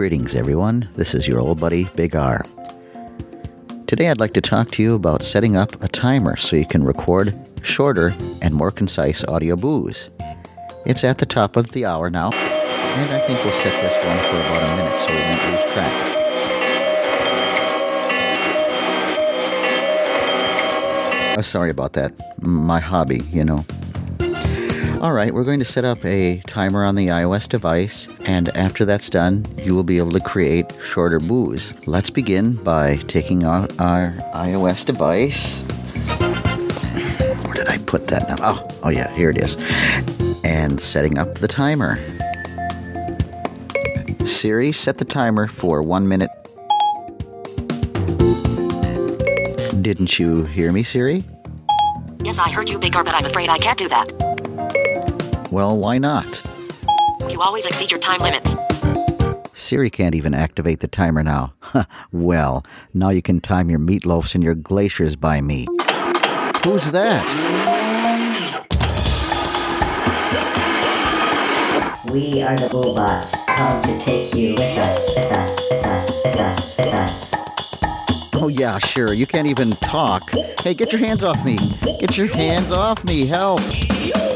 Greetings, everyone. This is your old buddy, Big R. Today I'd like to talk to you about setting up a timer so you can record shorter and more concise audio boos. It's at the top of the hour now, and I think we'll set this one for about a minute so we won't lose track. Sorry about that. My hobby, you know. Alright, we're going to set up a timer on the iOS device, and after that's done, you will be able to create shorter boos. Let's begin by taking out our iOS device. Where did I put that now? Oh yeah, here it is. And setting up the timer. Siri, set the timer for 1 minute. Didn't you hear me, Siri? Yes, I heard you, Big R, but I'm afraid I can't do that. Well, why not? You always exceed your time limits. Siri can't even activate the timer now. Well, now you can time your meatloafs and your glaciers by me. Who's that? We are the Bullbots, come to take you with us. Oh yeah, sure, you can't even talk. Hey, get your hands off me. Get your hands off me, help.